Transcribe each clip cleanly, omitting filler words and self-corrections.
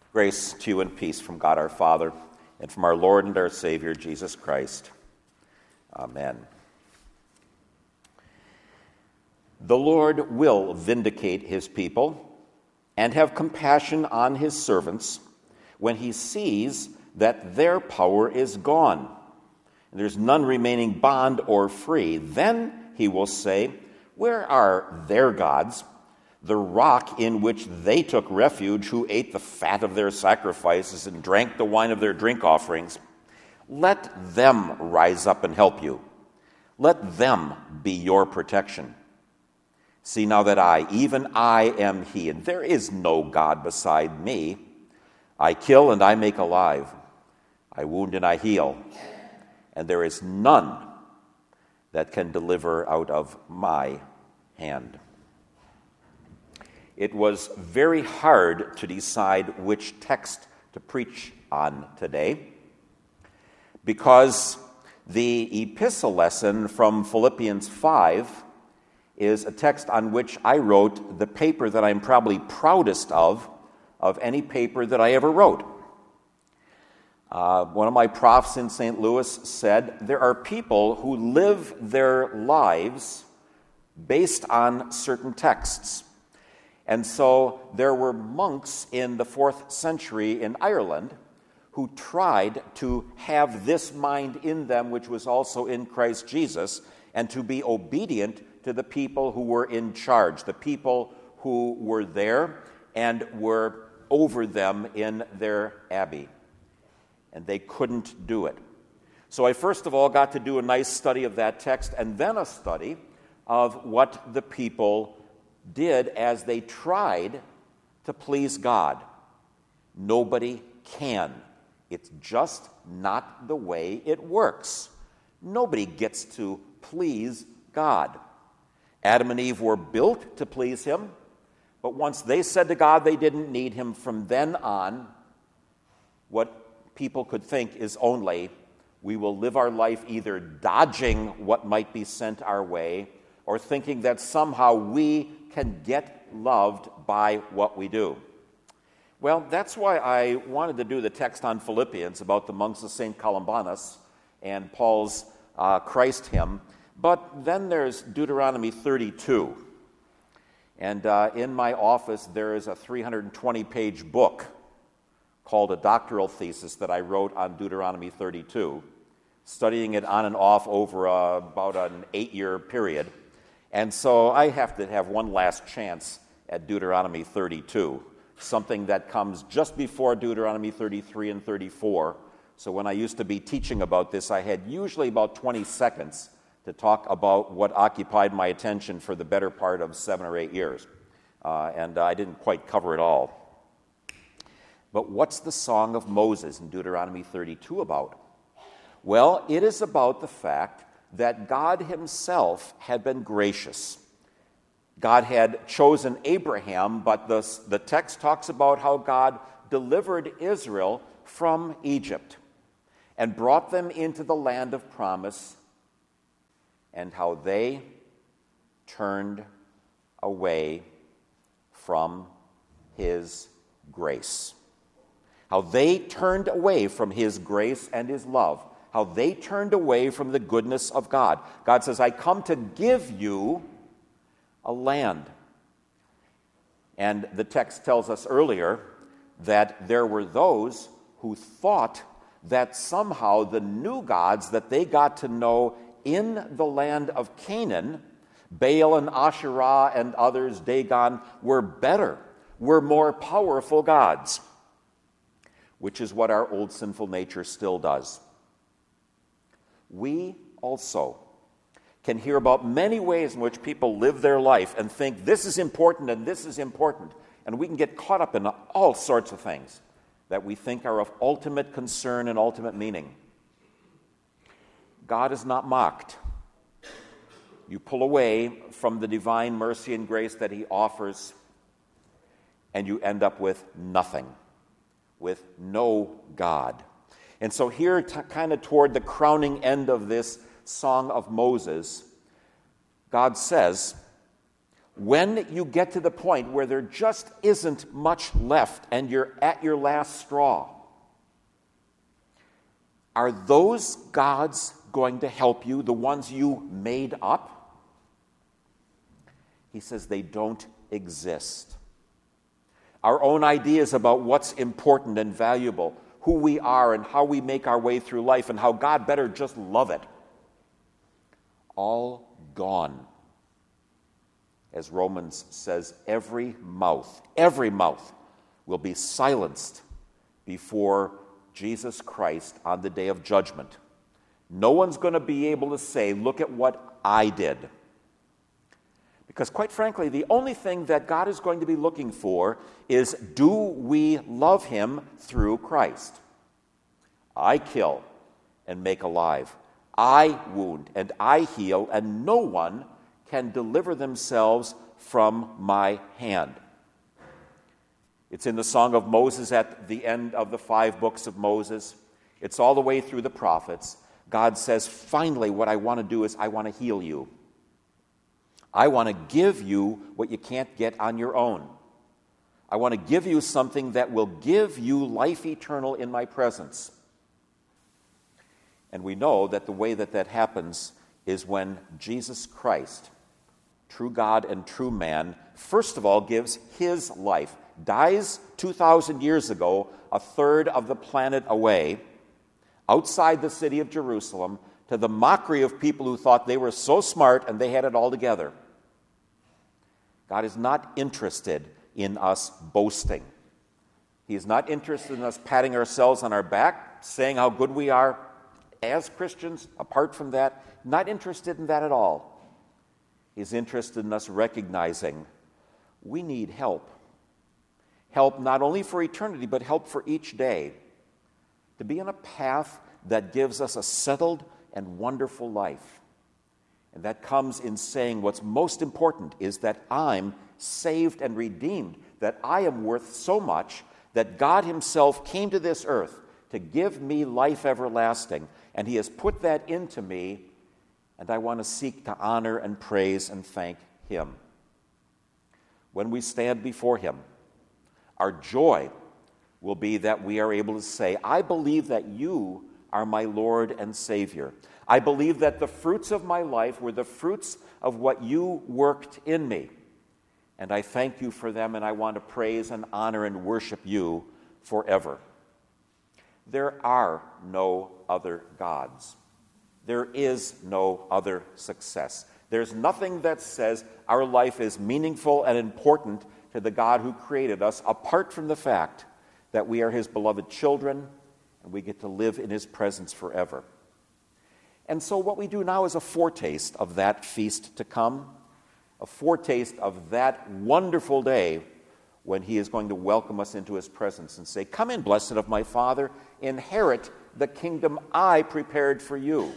Grace to you and peace from God our Father and from our Lord and our Savior, Jesus Christ. Amen. The Lord will vindicate his people and have compassion on his servants when he sees that their power is gone, and there's none remaining bond or free. Then he will say, "Where are their gods, the rock in which they took refuge, who ate the fat of their sacrifices and drank the wine of their drink offerings? Let them rise up and help you. Let them be your protection. See now that I, even I, am he, and there is no God beside me. I kill and I make alive. I wound and I heal. And there is none that can deliver out of my hand." It was very hard to decide which text to preach on today, because the epistle lesson from Philippians 5 is a text on which I wrote the paper that I'm probably proudest of any paper that I ever wrote. One of my profs in St. Louis said, there are people who live their lives based on certain texts. And so there were monks in the 4th century in Ireland who tried to have this mind in them, which was also in Christ Jesus, and to be obedient to the people who were in charge, the people who were there and were over them in their abbey. And they couldn't do it. So I first of all got to do a nice study of that text, and then a study of what the people did as they tried to please God. Nobody can. It's just not the way it works. Nobody gets to please God. Adam and Eve were built to please him, but once they said to God they didn't need him, from then on, what people could think is only, we will live our life either dodging what might be sent our way or thinking that somehow we can get loved by what we do. Well, that's why I wanted to do the text on Philippians about the monks of St. Columbanus and Paul's Christ hymn. But then there's Deuteronomy 32. And in my office there is a 320-page book called a doctoral thesis that I wrote on Deuteronomy 32, studying it on and off over about an 8-year period. And so I have to have one last chance at Deuteronomy 32, something that comes just before Deuteronomy 33 and 34. So when I used to be teaching about this, I had usually about 20 seconds to talk about what occupied my attention for the better part of 7 or 8 years. And I didn't quite cover it all. But what's the Song of Moses in Deuteronomy 32 about? Well, it is about the fact that God himself had been gracious. God had chosen Abraham, but the text talks about how God delivered Israel from Egypt and brought them into the land of promise, and how they turned away from his grace. How they turned away from his grace and his love. How they turned away from the goodness of God. God says, I come to give you a land. And the text tells us earlier that there were those who thought that somehow the new gods that they got to know in the land of Canaan, Baal and Asherah and others, Dagon, were better, were more powerful gods, which is what our old sinful nature still does. We also can hear about many ways in which people live their life and think this is important and this is important, and we can get caught up in all sorts of things that we think are of ultimate concern and ultimate meaning. God is not mocked. You pull away from the divine mercy and grace that he offers, and you end up with nothing, with no God. And so here, kind of toward the crowning end of this Song of Moses, God says, when you get to the point where there just isn't much left and you're at your last straw, are those gods going to help you, the ones you made up? He says they don't exist. Our own ideas about what's important and valuable, who we are and how we make our way through life and how God better just love it, all gone. As Romans says, every mouth will be silenced before Jesus Christ on the day of judgment. No one's going to be able to say, look at what I did. Because quite frankly, the only thing that God is going to be looking for is, do we love him through Christ? I kill and make alive. I wound and I heal, and no one can deliver themselves from my hand. It's in the Song of Moses at the end of the 5 books of Moses. It's all the way through the prophets. God says, finally, what I want to do is I want to heal you. I want to give you what you can't get on your own. I want to give you something that will give you life eternal in my presence. And we know that the way that happens is when Jesus Christ, true God and true man, first of all gives his life, dies 2,000 years ago, a third of the planet away, outside the city of Jerusalem, to the mockery of people who thought they were so smart and they had it all together. God is not interested in us boasting. He is not interested in us patting ourselves on our back, saying how good we are as Christians. Apart from that, not interested in that at all. He's interested in us recognizing we need help. Help not only for eternity, but help for each day. To be on a path that gives us a settled and wonderful life. And that comes in saying what's most important is that I'm saved and redeemed, that I am worth so much that God himself came to this earth to give me life everlasting, and he has put that into me, and I want to seek to honor and praise and thank him. When we stand before him, our joy will be that we are able to say, I believe that you are my Lord and Savior. I believe that the fruits of my life were the fruits of what you worked in me. And I thank you for them, and I want to praise and honor and worship you forever. There are no other gods. There is no other success. There's nothing that says our life is meaningful and important to the God who created us, apart from the fact that we are his beloved children and we get to live in his presence forever. And so what we do now is a foretaste of that feast to come, a foretaste of that wonderful day when he is going to welcome us into his presence and say, come in, blessed of my Father, inherit the kingdom I prepared for you.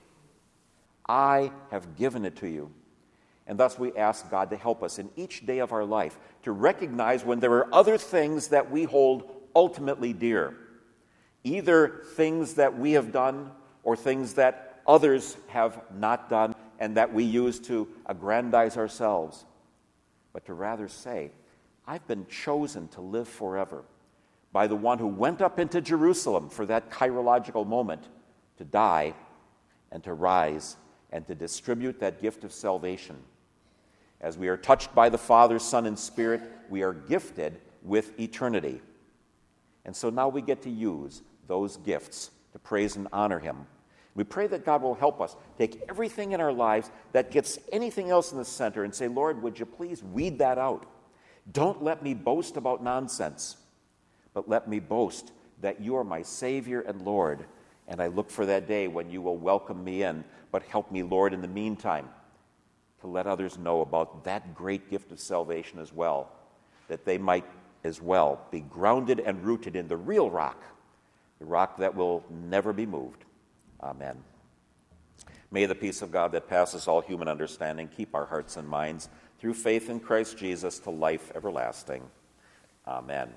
I have given it to you. And thus we ask God to help us in each day of our life to recognize when there are other things that we hold ultimately dear, either things that we have done or things that others have not done and that we use to aggrandize ourselves, but to rather say, I've been chosen to live forever by the one who went up into Jerusalem for that chirological moment to die and to rise and to distribute that gift of salvation. As we are touched by the Father, Son, and Spirit, we are gifted with eternity. And so now we get to use those gifts to praise and honor him. We pray that God will help us take everything in our lives that gets anything else in the center and say, Lord, would you please weed that out? Don't let me boast about nonsense, but let me boast that you are my Savior and Lord, and I look for that day when you will welcome me in. But help me, Lord, in the meantime, to let others know about that great gift of salvation as well, that they might as well be grounded and rooted in the real rock, the rock that will never be moved. Amen. May the peace of God that passes all human understanding keep our hearts and minds through faith in Christ Jesus to life everlasting. Amen.